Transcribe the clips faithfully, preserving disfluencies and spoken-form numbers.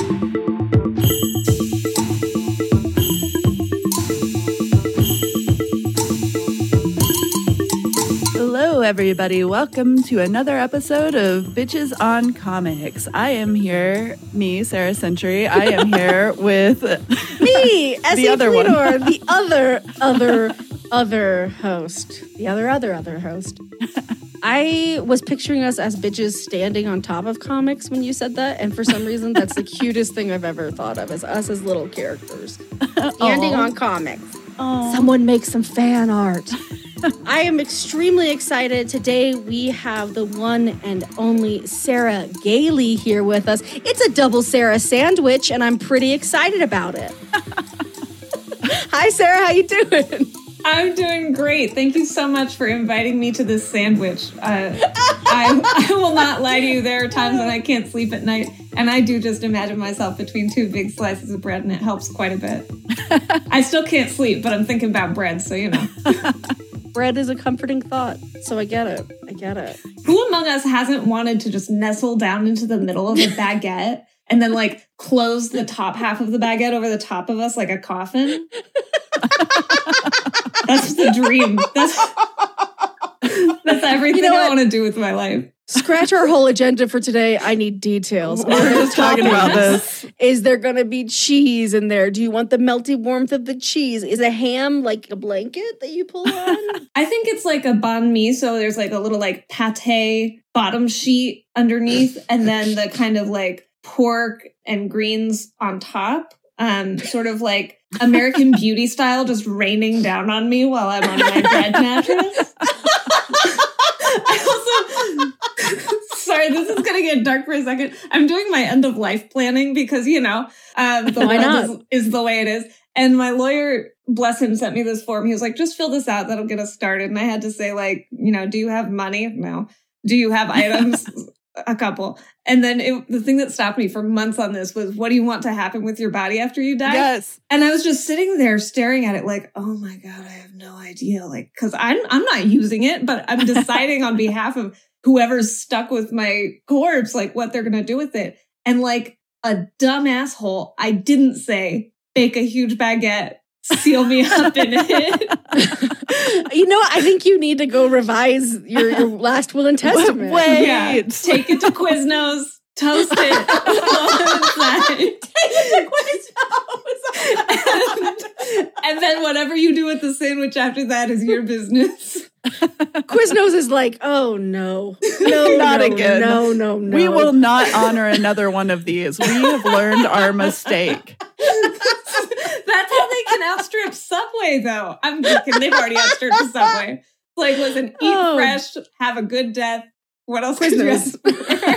Hello, everybody. Welcome to another episode of Bitches on Comics. I am here, me, Sarah Century. I am here with me, the other one. the other, other, other host. The other, other, other host. I was picturing us as bitches standing on top of comics when you said that, and for some reason, that's the cutest thing I've ever thought of, is us as little characters standing Aww. on comics. Aww. Someone make some fan art. I am extremely excited. Today we have the one and only Sarah Gailey here with us. It's a double Sarah sandwich, and I'm pretty excited about it. Hi, Sarah. How you doing? I'm doing great. Thank you so much for inviting me to this sandwich. Uh, I, I will not lie to you. There are times when I can't sleep at night, and I do just imagine myself between two big slices of bread, and it helps quite a bit. I still can't sleep, but I'm thinking about bread, so you know. Bread is a comforting thought, so I get it. I get it. Who among us hasn't wanted to just nestle down into the middle of a baguette and then, like, close the top half of the baguette over the top of us like a coffin? That's the dream. That's, that's everything you know I want to do with my life. Scratch our whole agenda for today. I need details. We're just talking about this. Is there going to be cheese in there? Do you want the melty warmth of the cheese? Is a ham like a blanket that you pull on? I think it's like a banh mi. So there's like a little like pate bottom sheet underneath, and then the kind of like pork and greens on top. Um, sort of like American Beauty style, just raining down on me while I'm on my bread mattress. I also, sorry, this is going to get dark for a second. I'm doing my end of life planning because, you know, um, the Why not? world is, is the way it is. And my lawyer, bless him, sent me this form. He was like, just fill this out. That'll get us started. And I had to say, like, you know, do you have money? No. Do you have items? A couple. And then it, the thing that stopped me for months on this was, what do you want to happen with your body after you die? Yes. And I was just sitting there staring at it like, oh my God, I have no idea. Like, cause I'm, I'm not using it, but I'm deciding on behalf of whoever's stuck with my corpse, like what they're going to do with it. And like a dumb asshole, I didn't say, bake a huge baguette, seal me up in it. You know what? I think you need to go revise your, your last will and testament. Wait. Yeah, take it to Quiznos, toast it. Take it to Quiznos. and, and then whatever you do with the sandwich after that is your business. Quiznos is like, oh no. No, Not no, again. No, no, no. We will not honor another one of these. We have learned our mistake. That's how they can outstrip Subway, though. I'm joking. They've already outstripped the Subway. Like, listen, eat Oh. fresh, have a good death. What else could you ask for?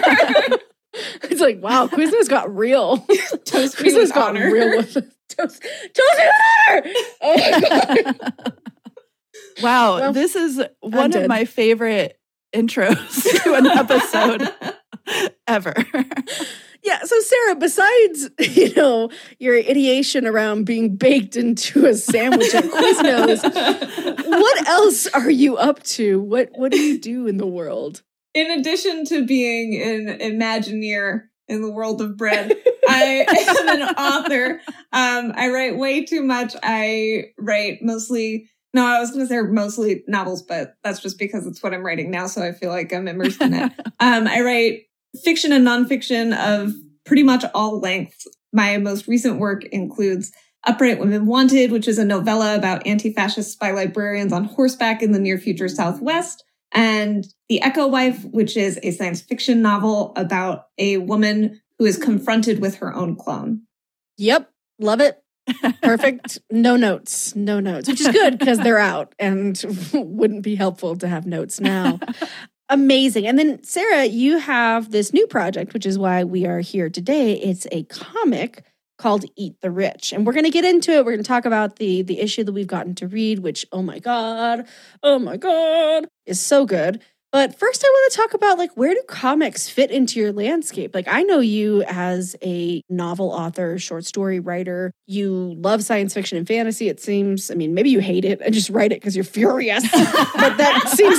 It's like, wow, Quiznos got real. Toast me Quiznos with got honor. real with toast. Toast me with honor! Oh my God. Wow, Well, this is one dead. of my favorite intros to an episode ever. Yeah, so Sarah, besides, you know, your ideation around being baked into a sandwich at Quiznos, what else are you up to? What what do you do in the world? In addition to being an Imagineer in the world of bread, I am an author. Um, I write way too much. I write mostly, no, I was going to say mostly novels, but that's just because it's what I'm writing now. So I feel like I'm immersed in it. Um, I write fiction and nonfiction of pretty much all lengths. My most recent work includes Upright Women Wanted, which is a novella about anti-fascist spy librarians on horseback in the near future Southwest, and The Echo Wife, which is a science fiction novel about a woman who is confronted with her own clone. Yep, love it. Perfect. No notes. No notes, which is good because they're out and wouldn't be helpful to have notes now. Amazing. And then, Sarah, you have this new project, which is why we are here today. It's a comic called Eat the Rich. And we're going to get into it. We're going to talk about the, the issue that we've gotten to read, which, oh my God, oh my God, is so good. But first, I want to talk about, like, where do comics fit into your landscape? Like, I know you as a novel author, short story writer. You love science fiction and fantasy, it seems. I mean, maybe you hate it and just write it because you're furious. But that seems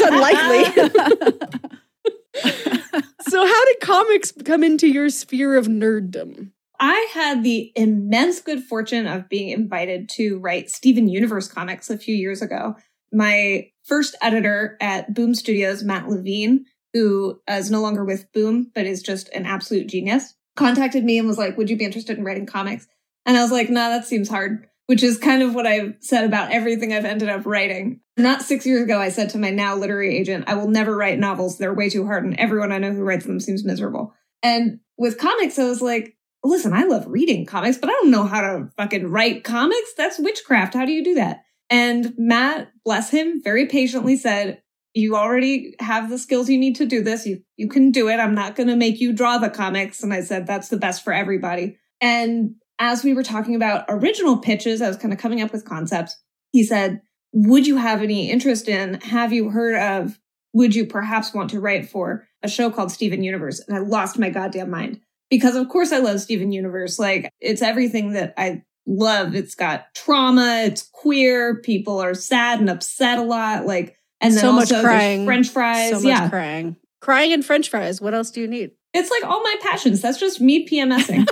unlikely. So how did comics come into your sphere of nerddom? I had the immense good fortune of being invited to write Steven Universe comics a few years ago. My first editor at Boom Studios, Matt Levine, who is no longer with Boom, but is just an absolute genius, contacted me and was like, would you be interested in writing comics? And I was like, nah, that seems hard, which is kind of what I've said about everything I've ended up writing. Not six years ago, I said to my now literary agent, I will never write novels. They're way too hard. And everyone I know who writes them seems miserable. And with comics, I was like, listen, I love reading comics, but I don't know how to fucking write comics. That's witchcraft. How do you do that? And Matt, bless him, very patiently said, you already have the skills you need to do this. You you can do it. I'm not going to make you draw the comics. And I said, that's the best for everybody. And as we were talking about original pitches, I was kind of coming up with concepts. He said, would you have any interest in, have you heard of, would you perhaps want to write for a show called Steven Universe? And I lost my goddamn mind because, of course, I love Steven Universe. Like, it's everything that I love. It's got trauma. It's queer. People are sad and upset a lot. Like, and then so also much crying, French fries. So much yeah. crying, crying and French fries. What else do you need? It's like all my passions. That's just me PMSing.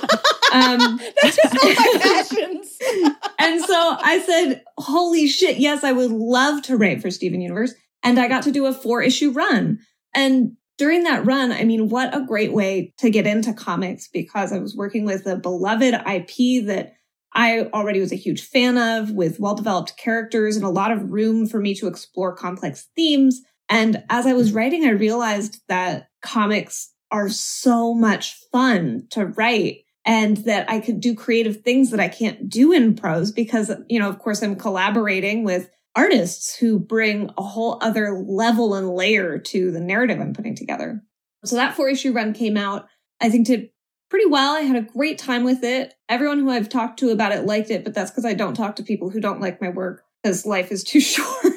um, That's just all my passions. And so I said, holy shit, yes, I would love to write for Steven Universe. And I got to do a four issue run. And during that run, I mean, what a great way to get into comics, because I was working with a beloved I P that I already was a huge fan of, with well-developed characters and a lot of room for me to explore complex themes. And as I was writing, I realized that comics are so much fun to write and that I could do creative things that I can't do in prose because, you know, of course, I'm collaborating with artists who bring a whole other level and layer to the narrative I'm putting together. So that four issue run came out, I think, did pretty well. I had a great time with it. Everyone who I've talked to about it liked it, but that's because I don't talk to people who don't like my work because life is too short.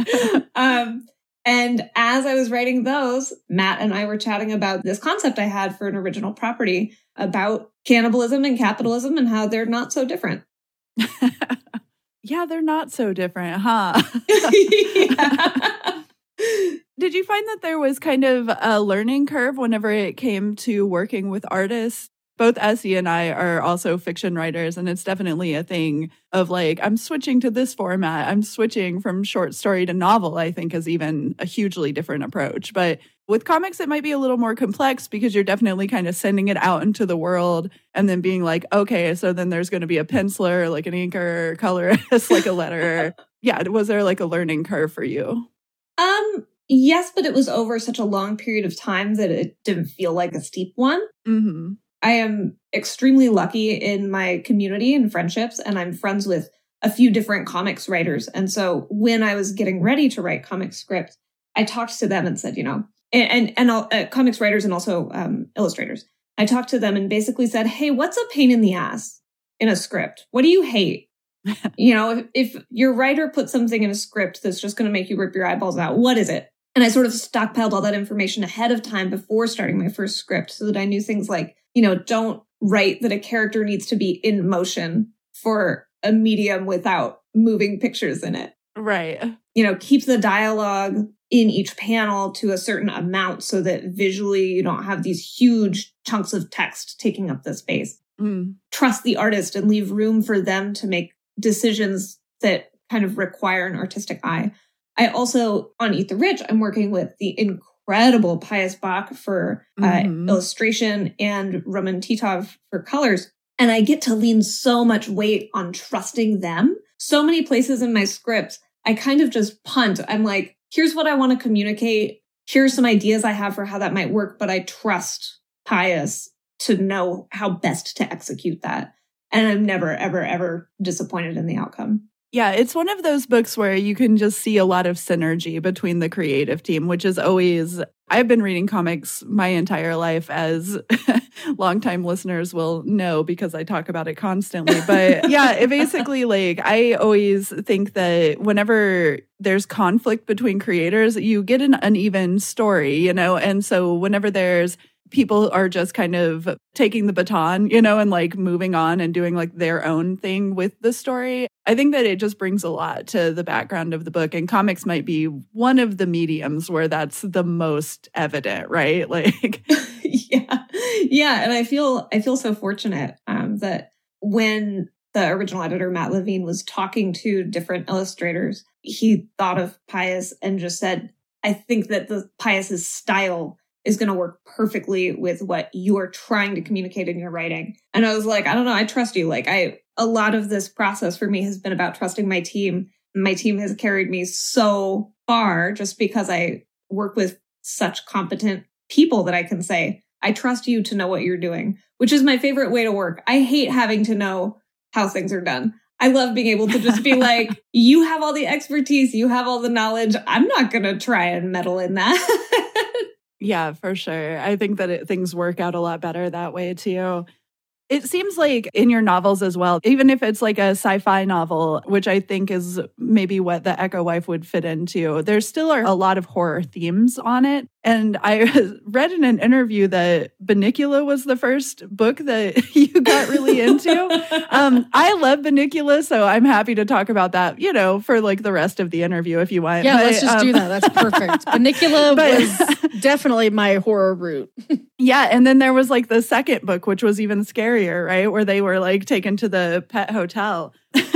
um, and as I was writing those, Matt and I were chatting about this concept I had for an original property about cannibalism and capitalism and how they're not so different. Yeah, they're not so different, huh? Yeah. Did you find that there was kind of a learning curve whenever it came to working with artists? Both Essie and I are also fiction writers, and it's definitely a thing of like, I'm switching to this format. I'm switching from short story to novel, I think is even a hugely different approach. But with comics, it might be a little more complex because you're definitely kind of sending it out into the world and then being like, okay, so then there's going to be a penciler, like an inker, colorist, like a letterer. Yeah, was there like a learning curve for you? Um, yes, but it was over such a long period of time that it didn't feel like a steep one. Mm-hmm. I am extremely lucky in my community and friendships, and I'm friends with a few different comics writers. And so when I was getting ready to write comic scripts, I talked to them and said, you know, and and, and uh, comics writers and also um, illustrators. I talked to them and basically said, hey, what's a pain in the ass in a script? What do you hate? You know, if, if your writer puts something in a script that's just going to make you rip your eyeballs out, what is it? And I sort of stockpiled all that information ahead of time before starting my first script so that I knew things like, you know, don't write that a character needs to be in motion for a medium without moving pictures in it. Right. You know, keep the dialogue in each panel to a certain amount so that visually you don't have these huge chunks of text taking up the space. Mm. Trust the artist and leave room for them to make decisions that kind of require an artistic eye. I also, on Eat the Rich, I'm working with the incredible Pius Bach for uh, mm-hmm. illustration and Roman Titov for colors. And I get to lean so much weight on trusting them. So many places in my script, I kind of just punt. I'm like, here's what I want to communicate. Here's some ideas I have for how that might work, but I trust Pius to know how best to execute that. And I'm never, ever, ever disappointed in the outcome. Yeah, it's one of those books where you can just see a lot of synergy between the creative team, which is always, I've been reading comics my entire life, as longtime listeners will know because I talk about it constantly. But yeah, it basically, like, I always think that whenever there's conflict between creators, you get an uneven story, you know? And so whenever there's people are just kind of taking the baton, you know, and like moving on and doing like their own thing with the story. I think that it just brings a lot to the background of the book, and comics might be one of the mediums where that's the most evident, right? Like, yeah, yeah, and I feel I feel so fortunate um, that when the original editor Matt Levine was talking to different illustrators, he thought of Pius and just said, "I think that the Pius's style is going to work perfectly with what you are trying to communicate in your writing." And I was like, I don't know, I trust you. Like I, a lot of this process for me has been about trusting my team. My team has carried me so far just because I work with such competent people that I can say, I trust you to know what you're doing, which is my favorite way to work. I hate having to know how things are done. I love being able to just be like, you have all the expertise, you have all the knowledge. I'm not going to try and meddle in that. Yeah, for sure. I think that it, things work out a lot better that way too. It seems like in your novels as well, even if it's like a sci-fi novel, which I think is maybe what The Echo Wife would fit into, there still are a lot of horror themes on it. And I read in an interview that Bunnicula was the first book that you got really into. um, I love Bunnicula, so I'm happy to talk about that, you know, for like the rest of the interview if you want. Yeah, but, let's just um, do that. That's perfect. Bunnicula but, was definitely my horror route. Yeah, and then there was like the second book, which was even scarier, right? Where they were like taken to the pet hotel.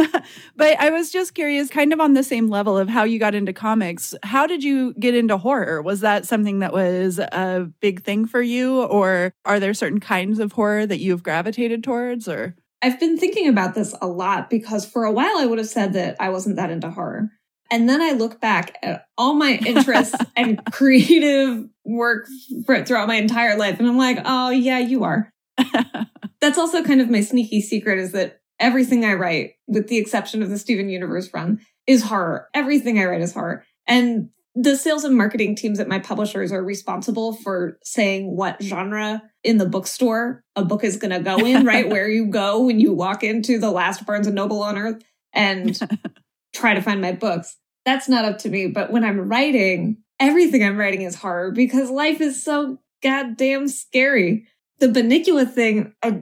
But I was just curious, kind of on the same level of how you got into comics. How did you get into horror? Was that something that was a big thing for you? Or are there certain kinds of horror that you've gravitated towards? Or I've been thinking about this a lot because for a while I would have said that I wasn't that into horror. And then I look back at all my interests and creative work for, throughout my entire life. And I'm like, oh, yeah, you are. That's also kind of my sneaky secret is that everything I write, with the exception of the Steven Universe run, is horror. Everything I write is horror. And the sales and marketing teams at my publishers are responsible for saying what genre in the bookstore a book is going to go in, right? Where you go when you walk into the last Barnes and Noble on earth and try to find my books. That's not up to me. But when I'm writing, everything I'm writing is horror because life is so goddamn scary. The Bunnicula thing, I,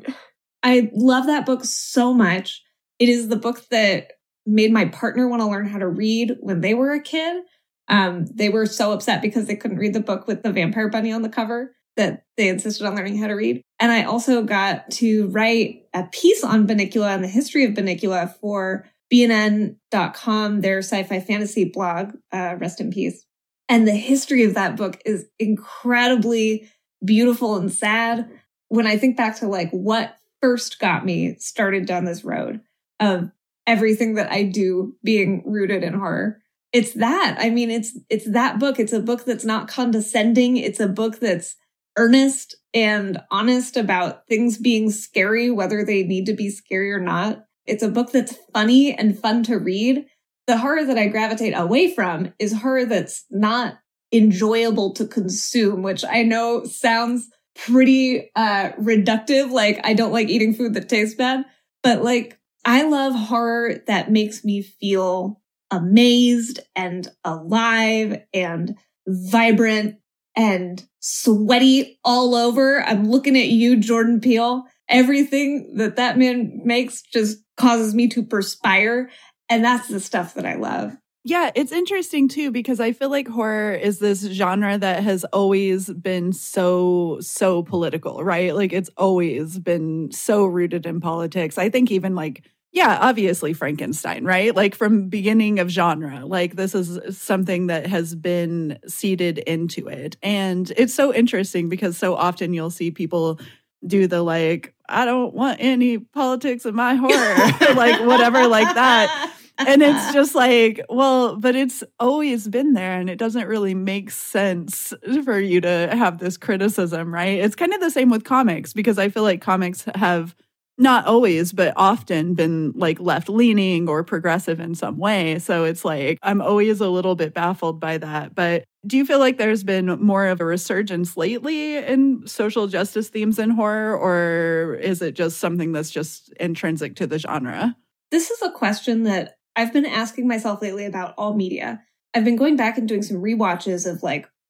I love that book so much. It is the book that made my partner want to learn how to read when they were a kid. Um, they were so upset because they couldn't read the book with the vampire bunny on the cover that they insisted on learning how to read. And I also got to write a piece on Bunnicula and the history of Bunnicula for B N N dot com, their sci-fi fantasy blog, uh, rest in peace. And the history of that book is incredibly beautiful and sad. When I think back to like what first got me started down this road of everything that I do being rooted in horror, it's that. I mean, it's it's that book. It's a book that's not condescending. It's a book that's earnest and honest about things being scary, whether they need to be scary or not. It's a book that's funny and fun to read. The horror that I gravitate away from is horror that's not enjoyable to consume, which I know sounds pretty uh, reductive. Like, I don't like eating food that tastes bad. But, like, I love horror that makes me feel amazed and alive and vibrant and sweaty all over. I'm looking at you, Jordan Peele. Everything that that man makes just causes me to perspire. And that's the stuff that I love. Yeah, it's interesting too, because I feel like horror is this genre that has always been so, so political, right? Like it's always been so rooted in politics. I think even like, yeah, obviously Frankenstein, right? Like from beginning of genre, like this is something that has been seeded into it. And it's so interesting because so often you'll see people do the like, I don't want any politics in my horror, like whatever like that. And it's just like, well, but it's always been there and it doesn't really make sense for you to have this criticism, right? It's kind of the same with comics because I feel like comics have not always, but often been like left leaning or progressive in some way. So it's like, I'm always a little bit baffled by that. But do you feel like there's been more of a resurgence lately in social justice themes in horror, or is it just something that's just intrinsic to the genre? This is a question that I've been asking myself lately about all media. I've been going back and doing some rewatches of like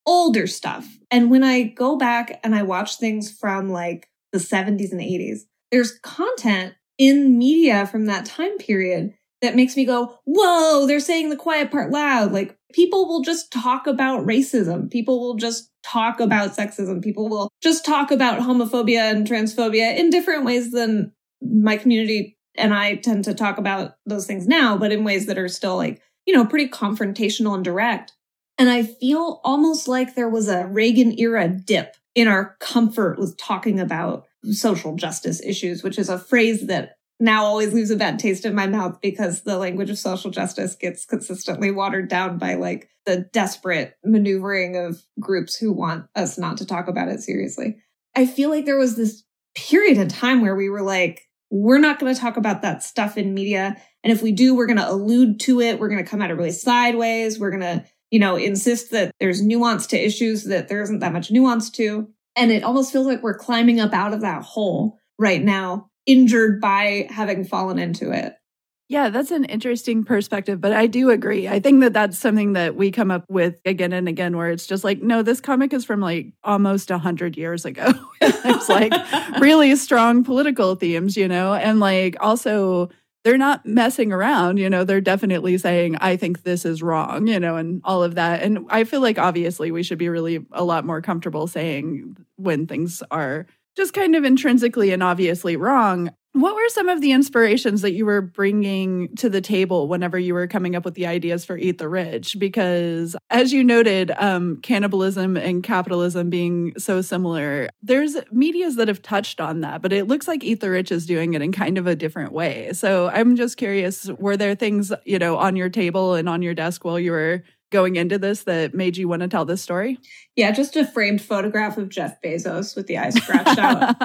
older stuff. And when I go back and I watch things from like the seventies and eighties, there's content in media from that time period that makes me go, whoa, they're saying the quiet part loud. Like people will just talk about racism. People will just talk about sexism. People will just talk about homophobia and transphobia in different ways than my community and I tend to talk about those things now, but in ways that are still like, you know, pretty confrontational and direct. And I feel almost like there was a Reagan era dip in our comfort with talking about social justice issues, which is a phrase that now always leaves a bad taste in my mouth because the language of social justice gets consistently watered down by like the desperate maneuvering of groups who want us not to talk about it seriously. I feel like there was this period in time where we were like, we're not going to talk about that stuff in media. And if we do, we're going to allude to it. We're going to come at it really sideways. We're going to, you know, insist that there's nuance to issues that there isn't that much nuance to. And it almost feels like we're climbing up out of that hole right now, injured by having fallen into it. Yeah, that's an interesting perspective, but I do agree. I think that that's something that we come up with again and again, where it's just like, no, this comic is from like almost a hundred years ago. It's like really strong political themes, you know, and like also they're not messing around, you know, they're definitely saying, I think this is wrong, you know, and all of that. And I feel like obviously we should be really a lot more comfortable saying when things are just kind of intrinsically and obviously wrong. What were some of the inspirations that you were bringing to the table whenever you were coming up with the ideas for Eat the Rich? Because as you noted, um, cannibalism and capitalism being so similar, there's medias that have touched on that, but it looks like Eat the Rich is doing it in kind of a different way. So I'm just curious, were there things, you know, on your table and on your desk while you were going into this that made you want to tell this story? Yeah, just a framed photograph of Jeff Bezos with the eyes scratched out.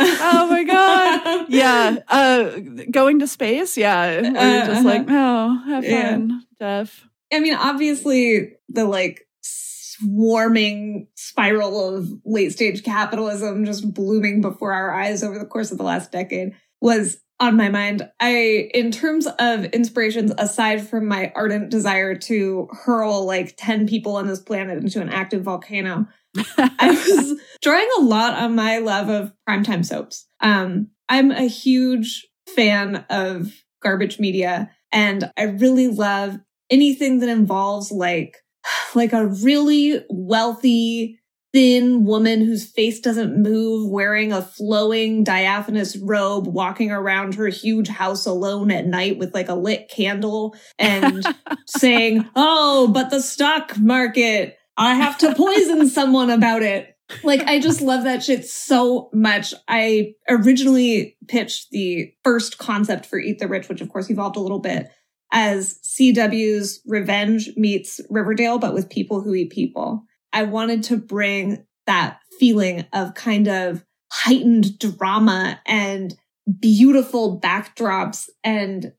Oh my God. Yeah. Uh, going to space. Yeah. We're uh, just like, oh, have fun, yeah. Jeff. I mean, obviously the like swarming spiral of late stage capitalism just blooming before our eyes over the course of the last decade was on my mind. I, in terms of inspirations, aside from my ardent desire to hurl like ten people on this planet into an active volcano, I was drawing a lot on my love of primetime soaps. Um, I'm a huge fan of garbage media, and I really love anything that involves like, like a really wealthy, thin woman whose face doesn't move, wearing a flowing diaphanous robe, walking around her huge house alone at night with like a lit candle and saying, oh, but the stock market, I have to poison someone about it. Like, I just love that shit so much. I originally pitched the first concept for Eat the Rich, which of course evolved a little bit, as C W's Revenge meets Riverdale, but with people who eat people. I wanted to bring that feeling of kind of heightened drama and beautiful backdrops and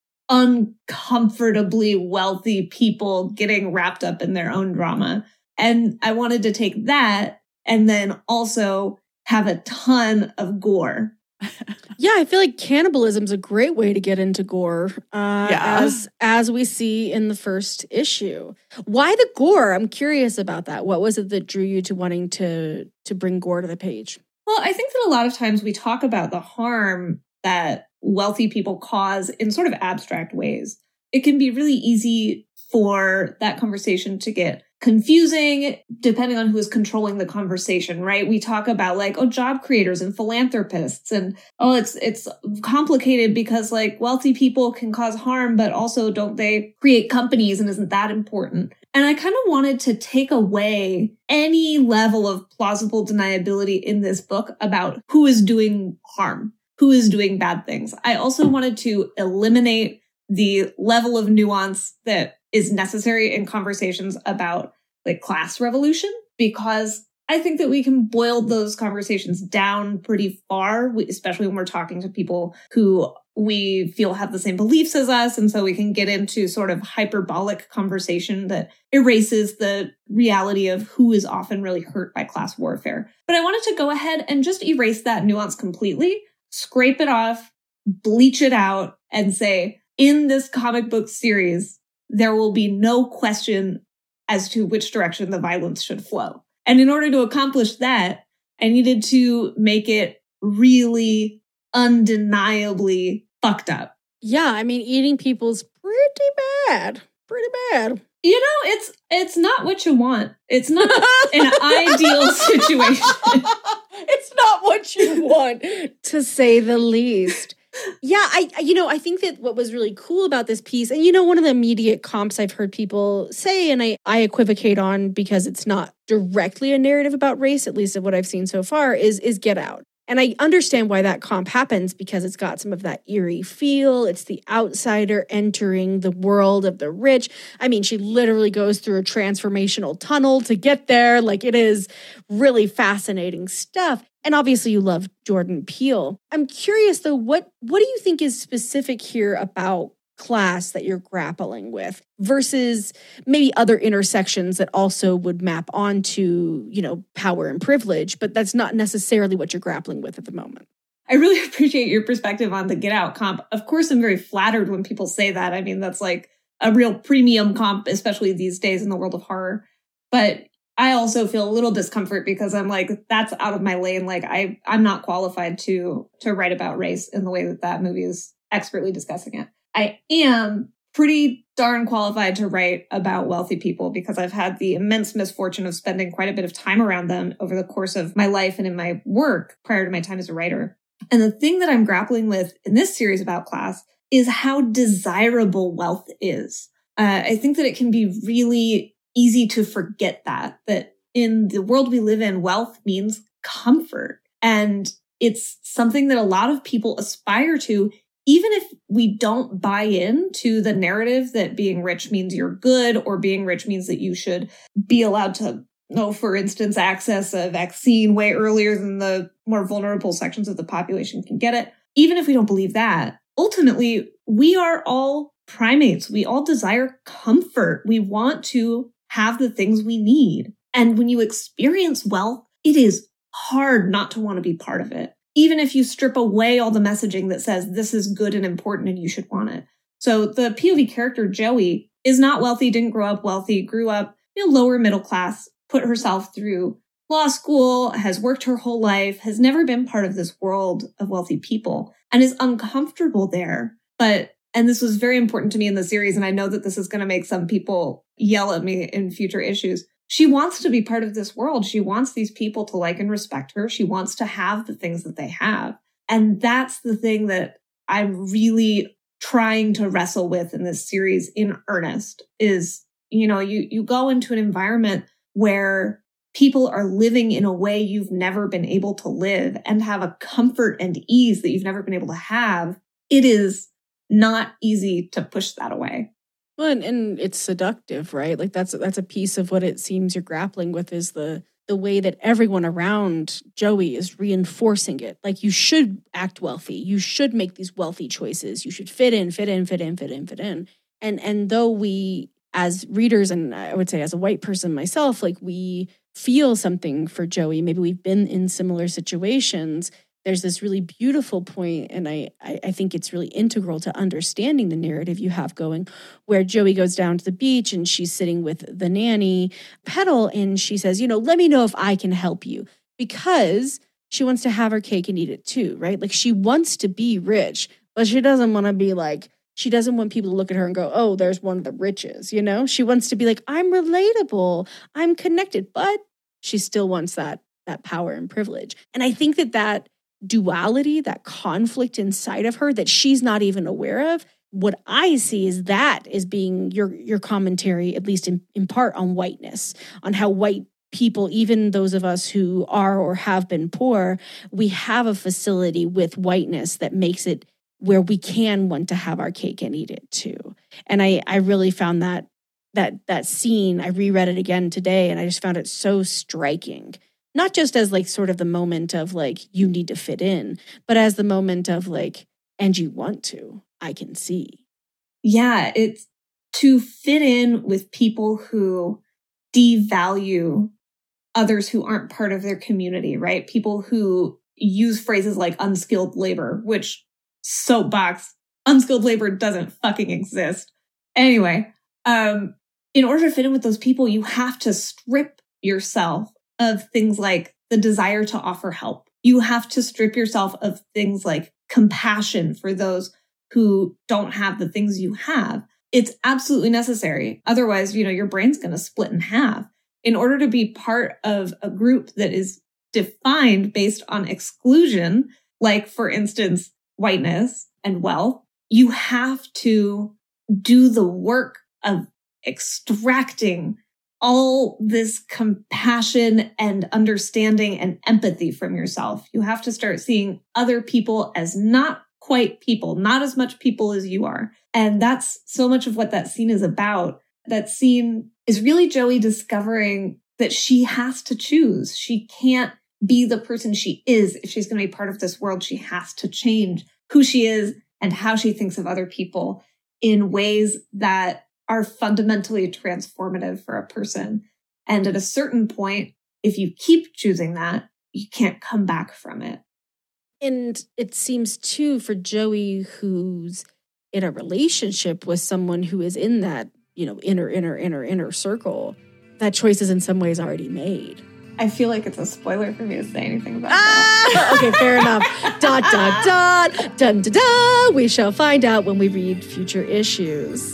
uncomfortably wealthy people getting wrapped up in their own drama. And I wanted to take that and then also have a ton of gore. Yeah, I feel like cannibalism is a great way to get into gore, uh, yeah. as as we see in the first issue. Why the gore? I'm curious about that. What was it that drew you to wanting to to bring gore to the page? Well, I think that a lot of times we talk about the harm that wealthy people cause in sort of abstract ways. It can be really easy for that conversation to get confusing depending on who is controlling the conversation, right? We talk about like, oh, job creators and philanthropists, and oh, it's it's complicated because like wealthy people can cause harm, but also don't they create companies, and isn't that important? And I kind of wanted to take away any level of plausible deniability in this book about who is doing harm, who is doing bad things. I also wanted to eliminate the level of nuance that is necessary in conversations about like class revolution, because I think that we can boil those conversations down pretty far, especially when we're talking to people who we feel have the same beliefs as us. And so we can get into sort of hyperbolic conversation that erases the reality of who is often really hurt by class warfare. But I wanted to go ahead and just erase that nuance completely, scrape it off, bleach it out, and say, in this comic book series, there will be no question as to which direction the violence should flow. And in order to accomplish that, I needed to make it really undeniably fucked up. Yeah, I mean, eating people's pretty bad. Pretty bad. You know, it's it's not what you want. It's not an ideal situation. It's not what you want, to say the least. Yeah, I you know, I think that what was really cool about this piece, and you know, one of the immediate comps I've heard people say, and I, I equivocate on because it's not directly a narrative about race, at least of what I've seen so far, is is Get Out. And I understand why that comp happens because it's got some of that eerie feel. It's the outsider entering the world of the rich. I mean, she literally goes through a transformational tunnel to get there. Like, it is really fascinating stuff. And obviously you love Jordan Peele. I'm curious though, what, what do you think is specific here about class that you're grappling with versus maybe other intersections that also would map onto, you know, power and privilege, but that's not necessarily what you're grappling with at the moment? I really appreciate your perspective on the Get Out comp. Of course, I'm very flattered when people say that. I mean, that's like a real premium comp, especially these days in the world of horror. But I also feel a little discomfort because I'm like, that's out of my lane. Like, I, I'm not qualified to to write about race in the way that that movie is expertly discussing it. I am pretty darn qualified to write about wealthy people because I've had the immense misfortune of spending quite a bit of time around them over the course of my life and in my work prior to my time as a writer. And the thing that I'm grappling with in this series about class is how desirable wealth is. Uh, I think that it can be really easy to forget that, that in the world we live in, wealth means comfort. And it's something that a lot of people aspire to, even if we don't buy into the narrative that being rich means you're good or being rich means that you should be allowed to, know, for instance, access a vaccine way earlier than the more vulnerable sections of the population can get it. Even if we don't believe that, ultimately, we are all primates. We all desire comfort. We want to have the things we need. And when you experience wealth, it is hard not to want to be part of it. Even if you strip away all the messaging that says this is good and important and you should want it. So the P O V character, Joey, is not wealthy, didn't grow up wealthy, grew up, you know, lower middle class, put herself through law school, has worked her whole life, has never been part of this world of wealthy people, and is uncomfortable there. But, and this was very important to me in the series, and I know that this is going to make some people yell at me in future issues. She wants to be part of this world. She wants these people to like and respect her. She wants to have the things that they have. And that's the thing that I'm really trying to wrestle with in this series in earnest is, you know, you, you go into an environment where people are living in a way you've never been able to live and have a comfort and ease that you've never been able to have. It is not easy to push that away. Well, and, and it's seductive, right? Like that's that's a piece of what it seems you're grappling with is the the way that everyone around Joey is reinforcing it. Like you should act wealthy. You should make these wealthy choices. You should fit in, fit in, fit in, fit in, fit in. And and though we as readers, and I would say as a white person myself, like we feel something for Joey, maybe we've been in similar situations, there's this really beautiful point, and I, I, I think it's really integral to understanding the narrative you have going, where Joey goes down to the beach and she's sitting with the nanny, Petal, and she says, you know, let me know if I can help you, because she wants to have her cake and eat it too, right? Like she wants to be rich, but she doesn't want to be like, she doesn't want people to look at her and go, oh, there's one of the riches, you know? She wants to be like, I'm relatable, I'm connected, but she still wants that, that power and privilege. And I think that that duality, that conflict inside of her that she's not even aware of, what I see is that is being your your commentary, at least in, in part, on whiteness, on how white people, even those of us who are or have been poor, we have a facility with whiteness that makes it where we can want to have our cake and eat it too. And I, I really found that that that scene, I reread it again today, and I just found it so striking. Not just as like sort of the moment of like, you need to fit in, but as the moment of like, and you want to, I can see. Yeah, it's to fit in with people who devalue others who aren't part of their community, right? People who use phrases like unskilled labor, which soapbox, unskilled labor doesn't fucking exist. Anyway, um, in order to fit in with those people, you have to strip yourself of things like the desire to offer help. You have to strip yourself of things like compassion for those who don't have the things you have. It's absolutely necessary. Otherwise, you know, your brain's going to split in half. In order to be part of a group that is defined based on exclusion, like, for instance, whiteness and wealth, you have to do the work of extracting all this compassion and understanding and empathy from yourself. You have to start seeing other people as not quite people, not as much people as you are. And that's so much of what that scene is about. That scene is really Joey discovering that she has to choose. She can't be the person she is if she's going to be part of this world. She has to change who she is and how she thinks of other people in ways that are fundamentally transformative for a person. And at a certain point, if you keep choosing that, you can't come back from it. And it seems too for Joey, who's in a relationship with someone who is in that, you know, inner, inner, inner, inner circle, that choice is in some ways already made. I feel like it's a spoiler for me to say anything about ah! that. Okay, fair enough. Dot, dot, dot, dun, da, da. We shall find out when we read future issues.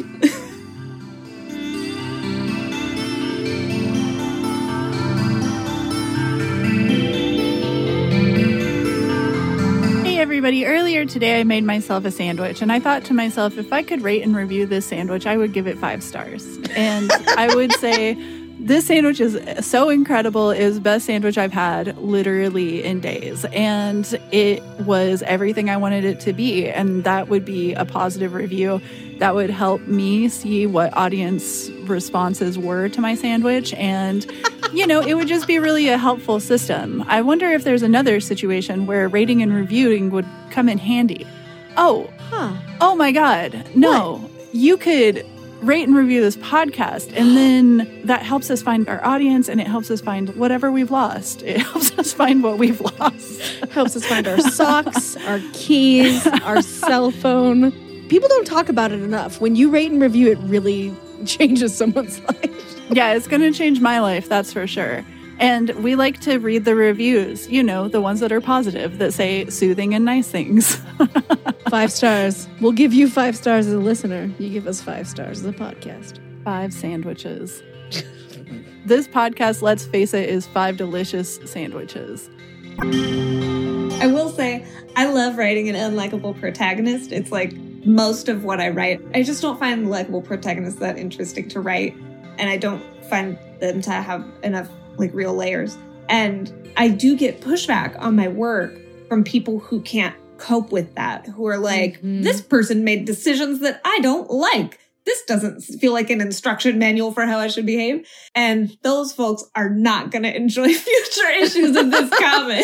Everybody, earlier today I made myself a sandwich, and I thought to myself, if I could rate and review this sandwich, I would give it five stars. And I would say this sandwich is so incredible. It was the best sandwich I've had literally in days, and it was everything I wanted it to be. And that would be a positive review. That would help me see what audience responses were to my sandwich, and you know, it would just be really a helpful system. I wonder if there's another situation where rating and reviewing would come in handy. Oh, huh. Oh my God. No, what? You could rate and review this podcast, and then that helps us find our audience, and it helps us find whatever we've lost. It helps us find what we've lost. Helps us find our socks, our keys, our cell phone. People don't talk about it enough. When you rate and review, it really changes someone's life. Yeah, it's going to change my life, that's for sure. And we like to read the reviews, you know, the ones that are positive, that say soothing and nice things. Five stars. We'll give you five stars as a listener. You give us five stars as a podcast. Five sandwiches. This podcast, let's face it, is five delicious sandwiches. I will say, I love writing an unlikable protagonist. It's like most of what I write. I just don't find likable protagonists that interesting to write. And I don't find them to have enough like real layers. And I do get pushback on my work from people who can't cope with that, who are like, mm-hmm. This person made decisions that I don't like. This doesn't feel like an instruction manual for how I should behave. And those folks are not going to enjoy future issues of this comic.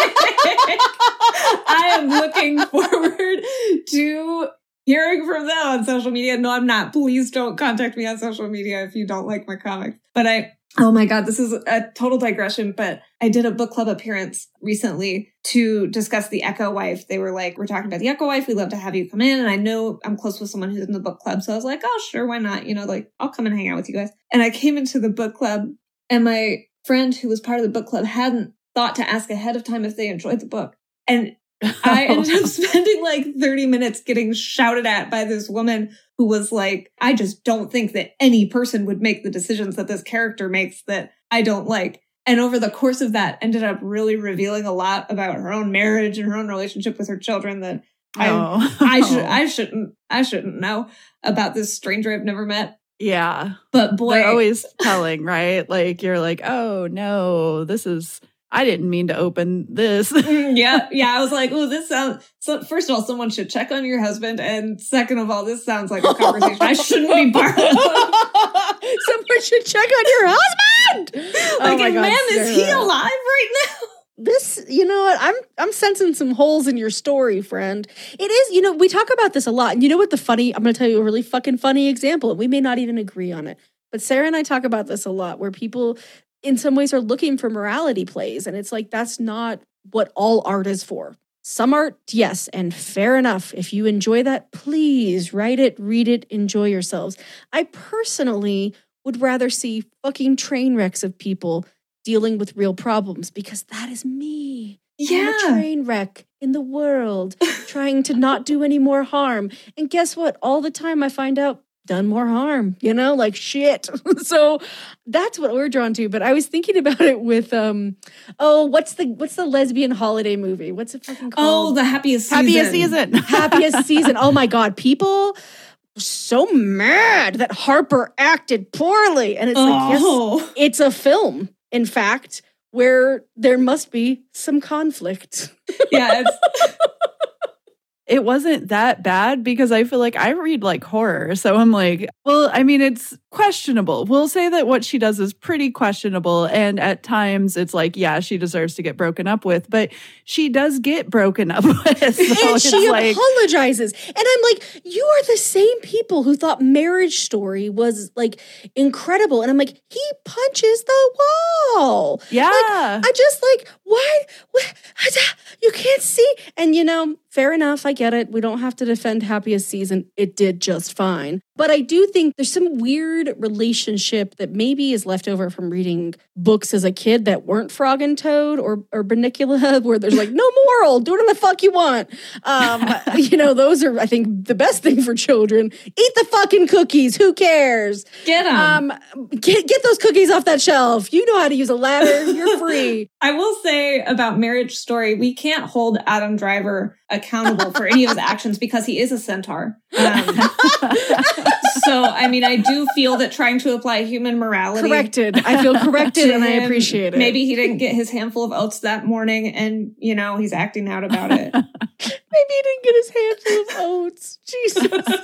I am looking forward to hearing from them on social media. No, I'm not. Please don't contact me on social media if you don't like my comics. But I, oh my God, this is a total digression, but I did a book club appearance recently to discuss The Echo Wife. They were like, we're talking about The Echo Wife. We'd love to have you come in. And I know I'm close with someone who's in the book club. So I was like, oh, sure, why not? You know, like, I'll come and hang out with you guys. And I came into the book club, and my friend who was part of the book club hadn't thought to ask ahead of time if they enjoyed the book. And I ended up spending like thirty minutes getting shouted at by this woman who was like, I just don't think that any person would make the decisions that this character makes that I don't like. And over the course of that, ended up really revealing a lot about her own marriage and her own relationship with her children that oh. I, I, should, I shouldn't, I shouldn't know about this stranger I've never met. Yeah. But boy, they're always telling, right? Like, you're like, oh no, this is, I didn't mean to open this. yeah. Yeah. I was like, oh, this sounds, so first of all, someone should check on your husband. And second of all, this sounds like a conversation I shouldn't be part of. Someone should check on your husband. Like, oh and God, man, Sarah. Is he alive right now? This, you know what? I'm I'm sensing some holes in your story, friend. It is, you know, we talk about this a lot. And you know what the funny, I'm going to tell you a really fucking funny example. And we may not even agree on it. But Sarah and I talk about this a lot, where people in some ways are looking for morality plays. And it's like, that's not what all art is for. Some art, yes, and fair enough. If you enjoy that, please write it, read it, enjoy yourselves. I personally would rather see fucking train wrecks of people dealing with real problems, because that is me. Yeah. I'm a train wreck in the world, trying to not do any more harm. And guess what? All the time I find out, done more harm, you know, like shit. So that's what we're drawn to. But I was thinking about it with, um, oh, what's the what's the lesbian holiday movie? What's it fucking called? Oh, The Happiest Season. Happiest Season. Happiest Season. Oh my God, people were so mad that Harper acted poorly. And it's like, Oh. yes, it's a film, in fact, where there must be some conflict. Yeah, it's It wasn't that bad because I feel like I read like horror. So I'm like, well, I mean, it's questionable. We'll say that what she does is pretty questionable. And at times it's like, yeah, she deserves to get broken up with, but she does get broken up with. So And she like, apologizes. And I'm like, you are the same people who thought Marriage Story was like incredible. And I'm like, he punches the wall. yeah. Like, I just like, why? What? You can't see. And you know, fair enough. I get it. We don't have to defend Happiest Season. It did just fine. But I do think there's some weird relationship that maybe is left over from reading books as a kid that weren't Frog and Toad or, or Bunnicula, where there's like, no moral, do whatever the fuck you want. Um, you know, those are, I think, the best thing for children. Eat the fucking cookies. Who cares? get them. Um, get, get those cookies off that shelf. You know how to use a ladder. You're free. I will say about Marriage Story, we can't hold Adam Driver accountable for any of his actions because he is a centaur. Um, so, I mean, I do feel that trying to apply human morality. Corrected. I feel corrected to and I him, appreciate it. Maybe he didn't get his handful of oats that morning and, you know, he's acting out about it. Maybe he didn't get his handful of oats. Jesus.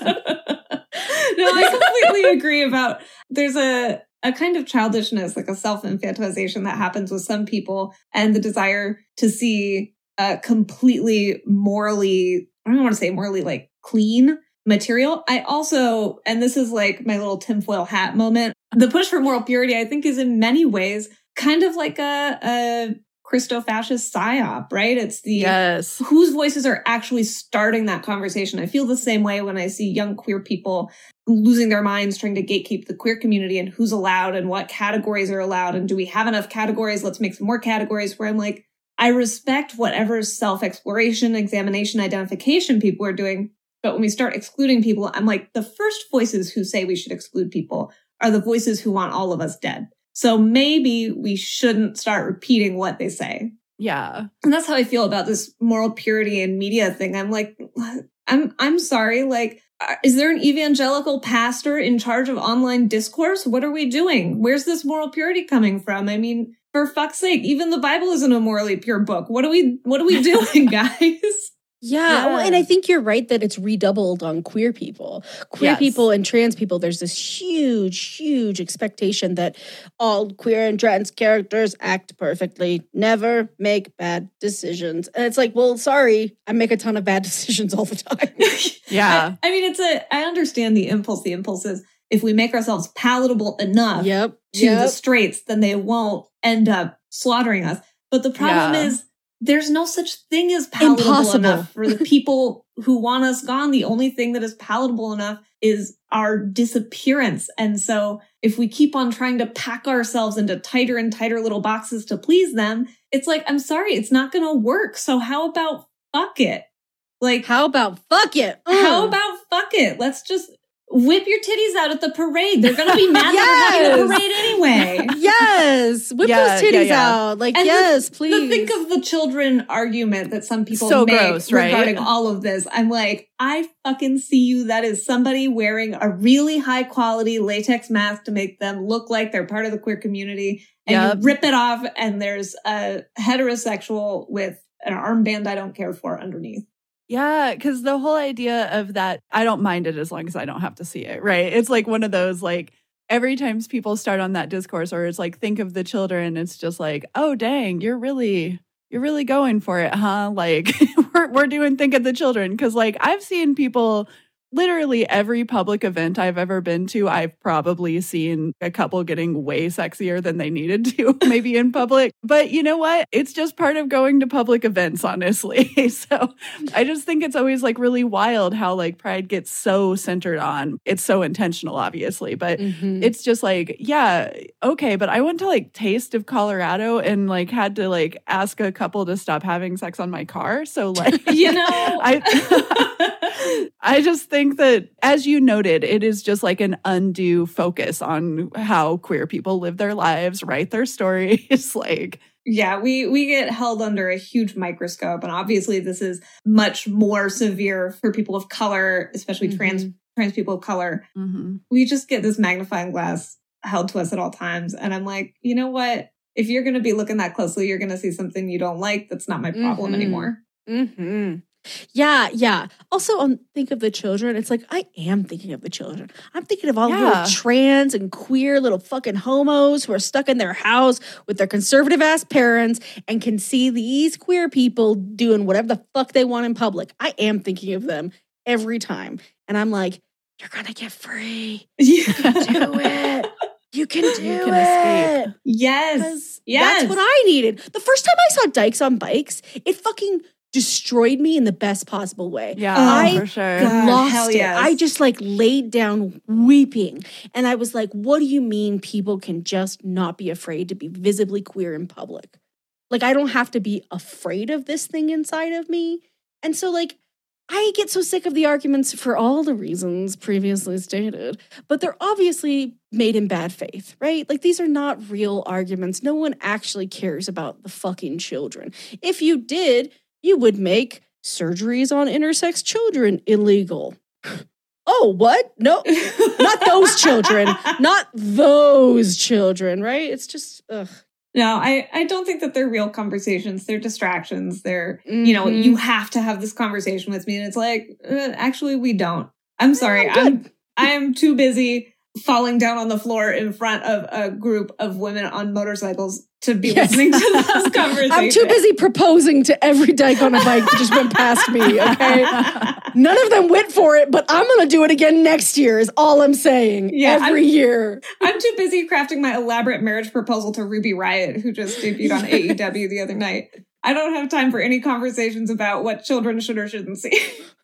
No, I completely agree about there's a a kind of childishness, like a self-infantilization that happens with some people and the desire to see a completely morally, I don't want to say morally like clean material. I also, and this is like my little tinfoil hat moment, the push for moral purity, I think is in many ways kind of like a, a Christo-fascist psyop, right? It's the yes. whose voices are actually starting that conversation. I feel the same way when I see young queer people losing their minds trying to gatekeep the queer community and who's allowed and what categories are allowed. And do we have enough categories? Let's make some more categories, where I'm like, I respect whatever self-exploration, examination, identification people are doing. But when we start excluding people, I'm like, the first voices who say we should exclude people are the voices who want all of us dead. So maybe we shouldn't start repeating what they say. Yeah. And that's how I feel about this moral purity in media thing. I'm like, I'm I'm sorry. Like, is there an evangelical pastor in charge of online discourse? What are we doing? Where's this moral purity coming from? I mean, for fuck's sake, even the Bible isn't a morally pure book. What are we what are we doing, guys? Yeah. Well, and I think you're right that it's redoubled on queer people. Queer Yes. people and trans people, there's this huge, huge expectation that all queer and trans characters act perfectly, never make bad decisions. And it's like, well, sorry, I make a ton of bad decisions all the time. Yeah. I, I mean, it's a, I understand the impulse. The impulse is if we make ourselves palatable enough Yep. to Yep. the straights, then they won't end up slaughtering us. But the problem Yeah. is, there's no such thing as palatable Impossible. enough for the people who want us gone. The only thing that is palatable enough is our disappearance. And so if we keep on trying to pack ourselves into tighter and tighter little boxes to please them, it's like, I'm sorry, it's not going to work. So how about fuck it? Like, How about fuck it? how Mm. about fuck it? Let's just whip your titties out at the parade. They're going to be mad that we're having a Yes. parade anyway. Yes. Whip Yeah, those titties yeah, yeah. out. Like, And yes, The please. think of the children argument that some people So make gross, right? regarding all of this. I'm like, I fucking see you. That is somebody wearing a really high quality latex mask to make them look like they're part of the queer community. And Yep. you rip it off and there's a heterosexual with an armband I don't care for underneath. Yeah, because the whole idea of that, I don't mind it as long as I don't have to see it, right? It's like one of those, like, every time people start on that discourse, or it's like, think of the children, it's just like, oh, dang, you're really, you're really going for it, huh? Like, we're, we're doing think of the children. Because, like, I've seen people literally every public event I've ever been to, I've probably seen a couple getting way sexier than they needed to, maybe in public. But you know what? It's just part of going to public events, honestly. So I just think it's always like really wild how like Pride gets so centered on. It's so intentional, obviously, but mm-hmm. it's just like, yeah, okay. But I went to like Taste of Colorado and like had to like ask a couple to stop having sex on my car. So like, you know, I, I just think that, as you noted, it is just like an undue focus on how queer people live their lives, write their stories. Like, yeah, we, we get held under a huge microscope. And obviously this is much more severe for people of color, especially mm-hmm. trans, trans people of color. Mm-hmm. We just get this magnifying glass held to us at all times. And I'm like, you know what? If you're going to be looking that closely, you're going to see something you don't like. That's not my problem mm-hmm. anymore. Mm-hmm. Yeah, yeah. Also, on think of the children. It's like, I am thinking of the children. I'm thinking of all yeah. the little trans and queer little fucking homos who are stuck in their house with their conservative ass parents and can see these queer people doing whatever the fuck they want in public. I am thinking of them every time. And I'm like, you're going to get free. You can do it. You can do you can it. Escape. Yes. Yes. That's what I needed. The first time I saw Dykes on Bikes, it fucking destroyed me in the best possible way. Yeah, I for sure. God, lost hell it. yes. I just like laid down weeping. And I was like, what do you mean people can just not be afraid to be visibly queer in public? Like, I don't have to be afraid of this thing inside of me. And so like, I get so sick of the arguments for all the reasons previously stated, but they're obviously made in bad faith, right? Like, these are not real arguments. No one actually cares about the fucking children. If you did, you would make surgeries on intersex children illegal. Oh, what? No, not those children. Not those children, right? It's just, ugh. No, I, I don't think that they're real conversations. They're distractions. They're, mm-hmm. you know, you have to have this conversation with me. And it's like, uh, actually, we don't. I'm sorry. Oh, I'm I'm too busy falling down on the floor in front of a group of women on motorcycles to be yes. listening to this conversation. I'm too busy proposing to every dyke on a bike that just went past me, okay? None of them went for it, but I'm going to do it again next year is all I'm saying. Yeah, every I'm, year. I'm too busy crafting my elaborate marriage proposal to Ruby Riott, who just debuted on A E W the other night. I don't have time for any conversations about what children should or shouldn't see.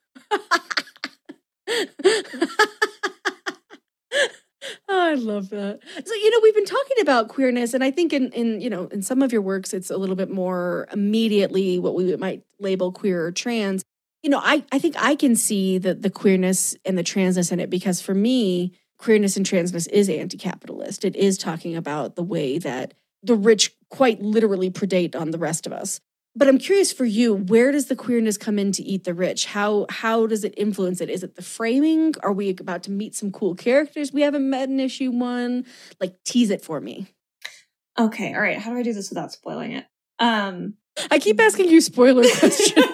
Oh, I love that. So, you know, we've been talking about queerness, and I think in, in, you know, in some of your works, it's a little bit more immediately what we might label queer or trans. You know, I, I think I can see the, the queerness and the transness in it because for me, queerness and transness is anti-capitalist. It is talking about the way that the rich quite literally predate on the rest of us. But I'm curious for you, where does the queerness come in to Eat the Rich? How how does it influence it? Is it the framing? Are we about to meet some cool characters we haven't met in issue one? Like, tease it for me. Okay, all right. How do I do this without spoiling it? Um, I keep asking you spoiler questions.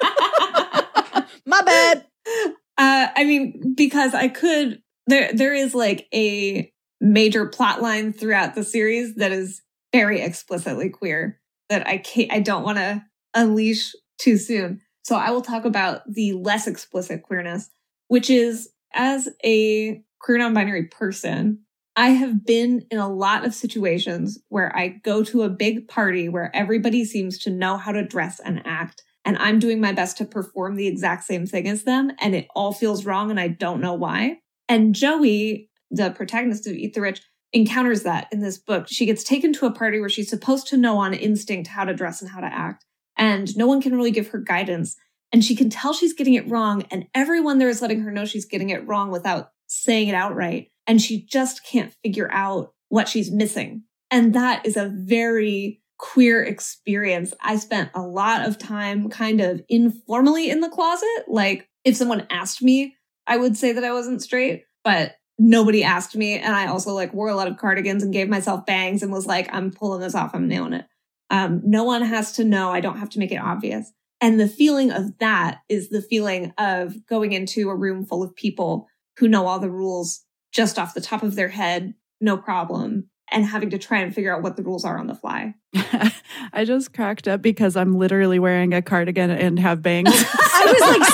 My bad. Uh, I mean, because I could, there there is like a major plot line throughout the series that is very explicitly queer. That I can't, I don't want to unleash too soon. So I will talk about the less explicit queerness, which is as a queer non-binary person, I have been in a lot of situations where I go to a big party where everybody seems to know how to dress and act. And I'm doing my best to perform the exact same thing as them. And it all feels wrong. And I don't know why. And Joey, the protagonist of Eat the Rich, encounters that in this book. She gets taken to a party where she's supposed to know on instinct how to dress and how to act. And no one can really give her guidance. And she can tell she's getting it wrong. And everyone there is letting her know she's getting it wrong without saying it outright. And she just can't figure out what she's missing. And that is a very queer experience. I spent a lot of time kind of informally in the closet. Like, if someone asked me, I would say that I wasn't straight, but nobody asked me. And I also like wore a lot of cardigans and gave myself bangs and was like, I'm pulling this off. I'm nailing it. Um, no one has to know. I don't have to make it obvious. And the feeling of that is the feeling of going into a room full of people who know all the rules just off the top of their head, no problem, and having to try and figure out what the rules are on the fly. I just cracked up because I'm literally wearing a cardigan and have bangs. I was like, Sarah,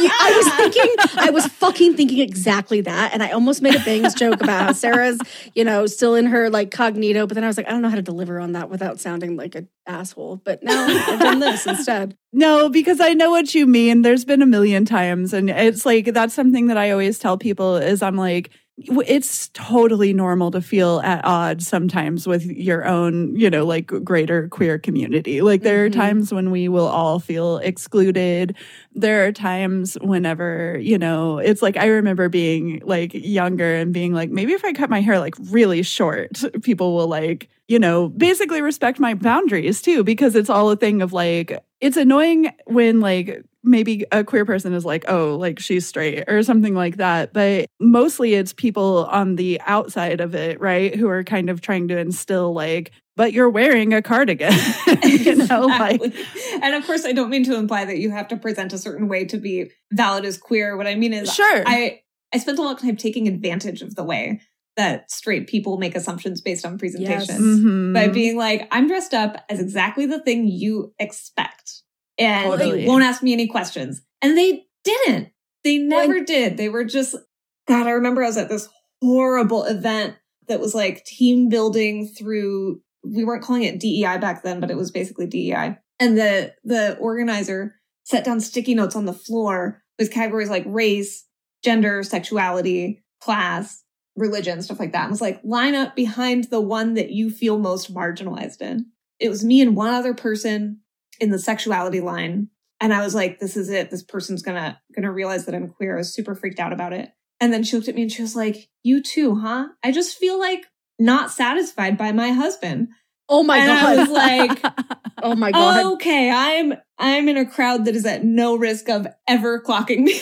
I was thinking, I was fucking thinking exactly that. And I almost made a bangs joke about how Sarah's, you know, still in her like cognito. But then I was like, I don't know how to deliver on that without sounding like an asshole. But now I've done this instead. No, because I know what you mean. There's been a million times. And it's like, that's something that I always tell people is I'm like, it's totally normal to feel at odds sometimes with your own, you know, like greater queer community. Like there mm-hmm. are times when we will all feel excluded. There are times whenever, you know, it's like I remember being like younger and being like, maybe if I cut my hair like really short, people will like, you know, basically respect my boundaries too, because it's all a thing of like, it's annoying when like maybe a queer person is like, oh, like she's straight or something like that. But mostly it's people on the outside of it, right? Who are kind of trying to instill like, but you're wearing a cardigan, you know, like. And of course, I don't mean to imply that you have to present a certain way to be valid as queer. What I mean is sure. I, I spent a lot of time taking advantage of the way that straight people make assumptions based on presentation yes. mm-hmm. by being like, I'm dressed up as exactly the thing you expect. And totally. They won't ask me any questions. And they didn't. They never when, did. They were just, God, I remember I was at this horrible event that was like team building through, we weren't calling it D E I back then, but it was basically D E I. And the, the organizer set down sticky notes on the floor with categories like race, gender, sexuality, class, religion, stuff like that. And was like, line up behind the one that you feel most marginalized in. It was me and one other person in the sexuality line. And I was like, this is it. This person's gonna, gonna realize that I'm queer. I was super freaked out about it. And then she looked at me and she was like, you too, huh? I just feel like not satisfied by my husband. Oh my and God. I was like, oh my God. Okay, I'm, I'm in a crowd that is at no risk of ever clocking me.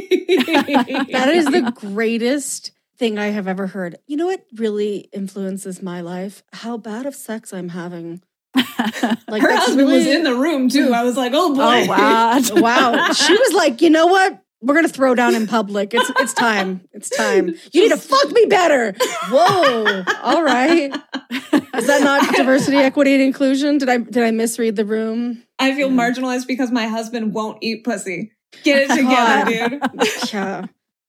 That is the greatest thing I have ever heard. You know what really influences my life? How bad of sex I'm having. Like her husband really... was in the room too. I was like, oh boy. Oh wow. Wow. She was like, you know what? We're gonna throw down in public. It's it's time. It's time. You need to fuck me better. Whoa. All right. Is that not diversity, equity, and inclusion? Did I did I misread the room? I feel yeah. marginalized because my husband won't eat pussy. Get it together, dude. Yeah.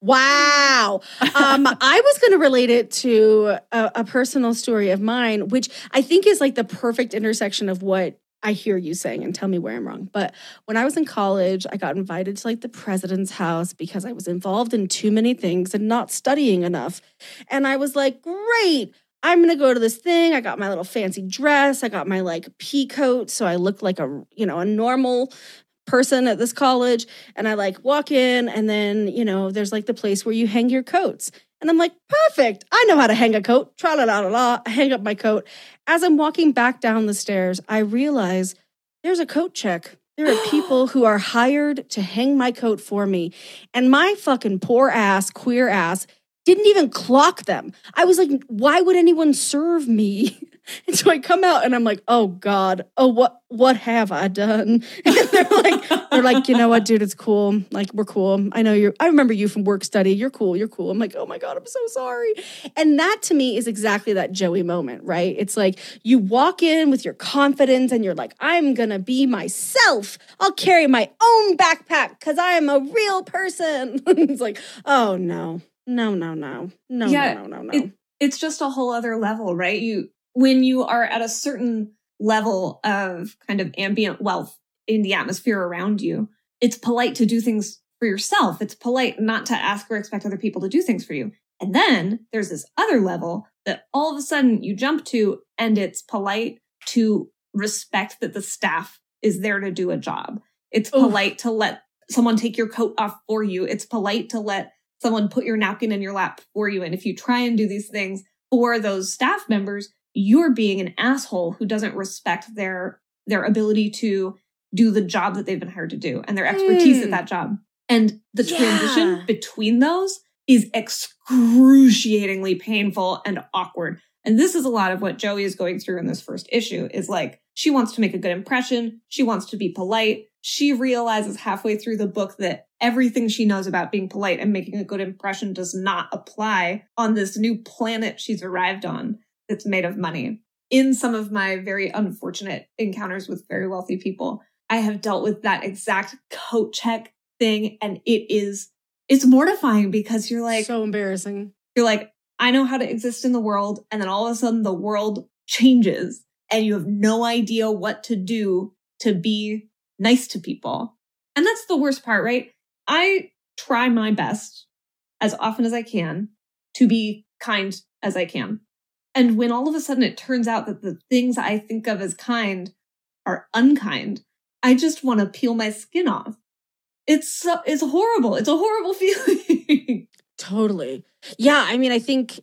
Wow. Um, I was going to relate it to a, a personal story of mine, which I think is like the perfect intersection of what I hear you saying, and tell me where I'm wrong. But when I was in college, I got invited to like the president's house because I was involved in too many things and not studying enough. And I was like, great. I'm going to go to this thing. I got my little fancy dress. I got my like pea coat. So I looked like a, you know, a normal person at this college. And I like walk in and then, you know, there's like the place where you hang your coats. And I'm like, perfect. I know how to hang a coat. Tra la la la la. I hang up my coat. As I'm walking back down the stairs, I realize there's a coat check. There are people who are hired to hang my coat for me. And my fucking poor ass, queer ass, didn't even clock them. I was like, why would anyone serve me? And so I come out and I'm like, oh God, oh, what what have I done? And they're like, they're like, you know what, dude, it's cool. Like, we're cool. I know you're, I remember you from work study. You're cool. You're cool. I'm like, oh my God, I'm so sorry. And that to me is exactly that Joey moment, right? It's like you walk in with your confidence and you're like, I'm going to be myself. I'll carry my own backpack because I am a real person. It's like, oh no, no, no, no, no, yeah, no, no, no, no. It, it's just a whole other level, right? You, when you are at a certain level of kind of ambient wealth in the atmosphere around you, it's polite to do things for yourself. It's polite not to ask or expect other people to do things for you. And then there's this other level that all of a sudden you jump to, and it's polite to respect that the staff is there to do a job. It's Oof. polite to let someone take your coat off for you. It's polite to let someone put your napkin in your lap for you. And if you try and do these things for those staff members, you're being an asshole who doesn't respect their their ability to do the job that they've been hired to do and their expertise mm. at that job. And the yeah. transition between those is excruciatingly painful and awkward. And this is a lot of what Joey is going through in this first issue, is like, she wants to make a good impression. She wants to be polite. She realizes halfway through the book that everything she knows about being polite and making a good impression does not apply on this new planet she's arrived on that's made of money. In some of my very unfortunate encounters with very wealthy people, I have dealt with that exact coat check thing. And it is, it's mortifying because you're like, so embarrassing. You're like, I know how to exist in the world. And then all of a sudden the world changes and you have no idea what to do to be nice to people. And that's the worst part, right? I try my best as often as I can to be kind as I can. And when all of a sudden it turns out that the things I think of as kind are unkind, I just want to peel my skin off. It's so, it's horrible. It's a horrible feeling. Totally. Yeah. I mean, I think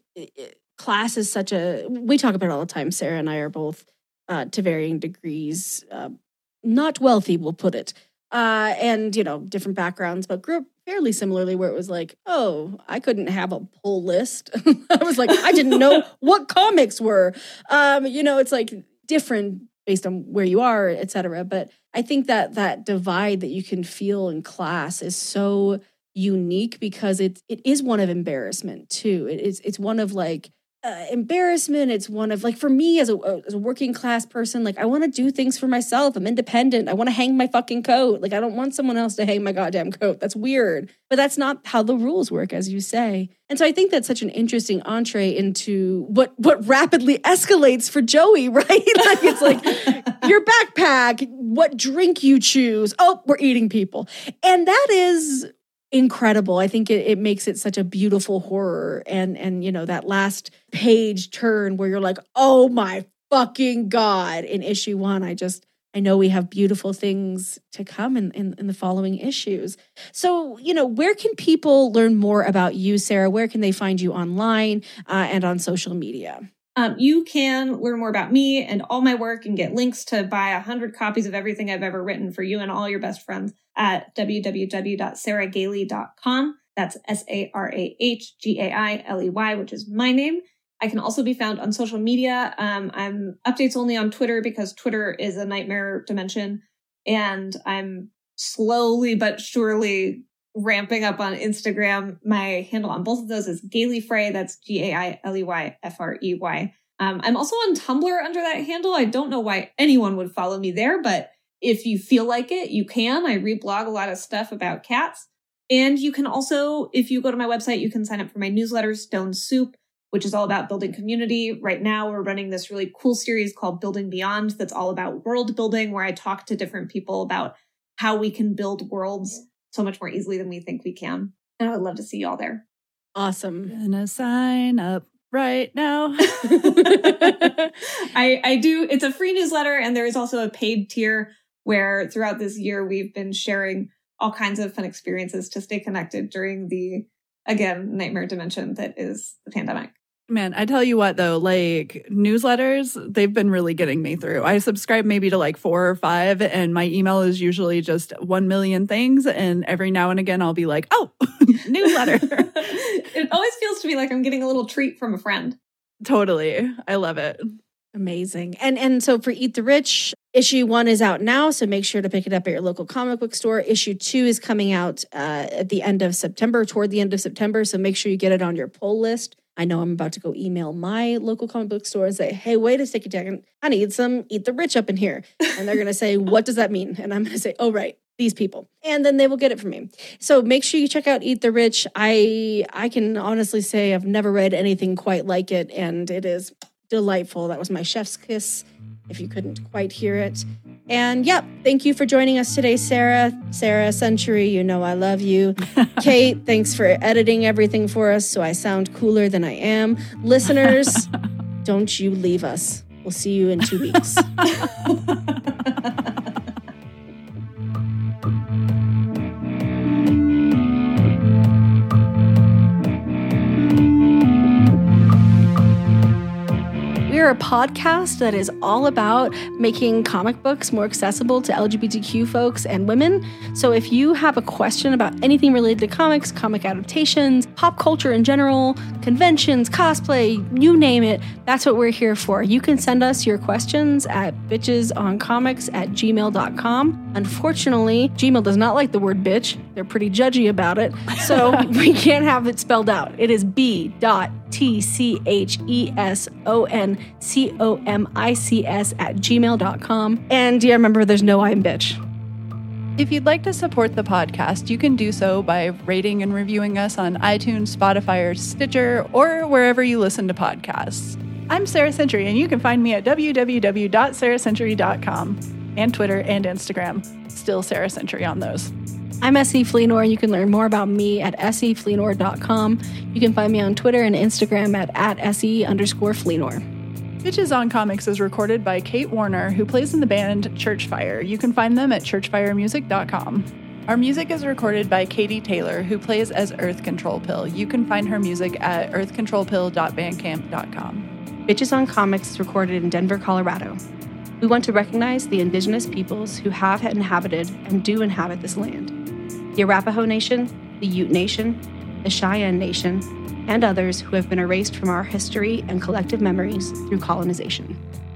class is such a, we talk about it all the time. Sarah and I are both uh, to varying degrees, uh, not wealthy, we'll put it. Uh, and, you know, different backgrounds, but grew up fairly similarly where it was like, oh, I couldn't have a pull list. I was like, I didn't know what comics were. Um, you know, it's like different based on where you are, et cetera. But I think that that divide that you can feel in class is so unique because it, it is one of embarrassment too. It is, it's one of like, Uh, embarrassment. It's one of like, for me as a, as a working class person, like I want to do things for myself. I'm independent. I want to hang my fucking coat. Like I don't want someone else to hang my goddamn coat. That's weird. But that's not how the rules work, as you say. And so I think that's such an interesting entree into what, what rapidly escalates for Joey, right? Like it's like your backpack, what drink you choose. Oh, we're eating people. And that is incredible. I think it, it makes it such a beautiful horror. And, and, you know, that last page turn where you're like, oh my fucking God. In issue one, I just, I know we have beautiful things to come in, in, in the following issues. So, you know, where can people learn more about you, Sarah? Where can they find you online uh, and on social media? Um, you can learn more about me and all my work and get links to buy a hundred copies of everything I've ever written for you and all your best friends at w w w dot sarah gailey dot com. That's S A R A H G A I L E Y, which is my name. I can also be found on social media. Um, I'm updates only on Twitter because Twitter is a nightmare dimension. And I'm slowly but surely ramping up on Instagram. My handle on both of those is Gailey Frey. That's G A I L E Y F R E Y. Um, I'm also on Tumblr under that handle. I don't know why anyone would follow me there, but if you feel like it, you can. I reblog a lot of stuff about cats. And you can also, if you go to my website, you can sign up for my newsletter, Stone Soup, which is all about building community. Right now, we're running this really cool series called Building Beyond that's all about world building, where I talk to different people about how we can build worlds so much more easily than we think we can. And I would love to see you all there. Awesome. Gonna sign up right now. I, I do. It's a free newsletter, and there is also a paid tier where throughout this year, we've been sharing all kinds of fun experiences to stay connected during the, again, nightmare dimension that is the pandemic. Man, I tell you what, though, like newsletters, they've been really getting me through. I subscribe maybe to like four or five, and my email is usually just one million things. And every now and again, I'll be like, oh, newsletter. It always feels to me like I'm getting a little treat from a friend. Totally. I love it. Amazing. And and so for Eat the Rich, issue one is out now, so make sure to pick it up at your local comic book store. Issue two is coming out uh, at the end of September, toward the end of September, so make sure you get it on your pull list. I know I'm about to go email my local comic book store and say, hey, wait a second, I need some Eat the Rich up in here. And they're going to say, what does that mean? And I'm going to say, oh, right, these people. And then they will get it from me. So make sure you check out Eat the Rich. I I can honestly say I've never read anything quite like it, and it is delightful. That was my chef's kiss, if you couldn't quite hear it. And yeah, thank you for joining us today, Sarah. Sarah Century, you know I love you. Kate, thanks for editing everything for us so I sound cooler than I am. Listeners, don't you leave us. We'll see you in two weeks. We're a podcast that is all about making comic books more accessible to L G B T Q folks and women. So if you have a question about anything related to comics, comic adaptations, pop culture in general, conventions, cosplay, you name it, that's what we're here for. You can send us your questions at bitchesoncomics at gmail dot com. Unfortunately, Gmail does not like the word bitch. They're pretty judgy about it. So we can't have it spelled out. It is B dot T C H E S O N C O M I C S at gmail dot com. And yeah, remember, there's no I in bitch. If you'd like to support the podcast, you can do so by rating and reviewing us on iTunes, Spotify, or Stitcher, or wherever you listen to podcasts. I'm Sarah Century, and you can find me at w w w dot sarah century dot com and Twitter and Instagram. Still Sarah Century on those. I'm S E Fleenor. You can learn more about me at s e fleenor dot com. You can find me on Twitter and Instagram at, at se underscore Fleenor. Bitches on Comics is recorded by Kate Warner, who plays in the band Churchfire. You can find them at church fire music dot com. Our music is recorded by Katie Taylor, who plays as Earth Control Pill. You can find her music at earth control pill dot bandcamp dot com. Bitches on Comics is recorded in Denver, Colorado. We want to recognize the indigenous peoples who have inhabited and do inhabit this land. The Arapaho Nation, the Ute Nation, the Cheyenne Nation, and others who have been erased from our history and collective memories through colonization.